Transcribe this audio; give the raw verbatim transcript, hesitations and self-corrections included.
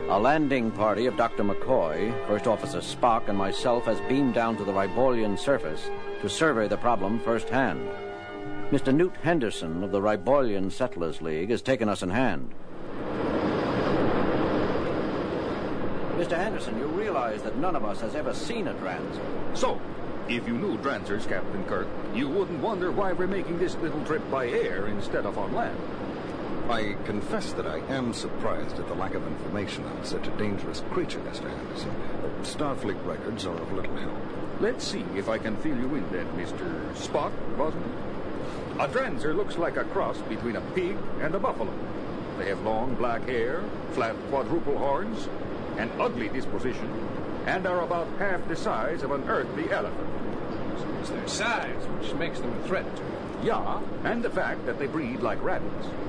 A landing party of Doctor McCoy, First Officer Spock, and myself has beamed down to the Ribolian surface to survey the problem firsthand. Mister Newt Henderson of the Ribolian Settlers League has taken us in hand. Mister Henderson, you realize that none of us has ever seen a Dranzer. So, if you knew Dranzers, Captain Kirk, you wouldn't wonder why we're making this little trip by air instead of on land. I confess that I am surprised at the lack of information on such a dangerous creature, Mister Henderson. Starfleet records are of little help. Let's see if I can fill you in then, Mister Spock, wasn't it? A Dranzer looks like a cross between a pig and a buffalo. They have long black hair, flat quadruple horns, an ugly disposition, and are about half the size of an earthly elephant. So it's their size which makes them a threat to you. Yeah, and the fact that they breed like rabbits.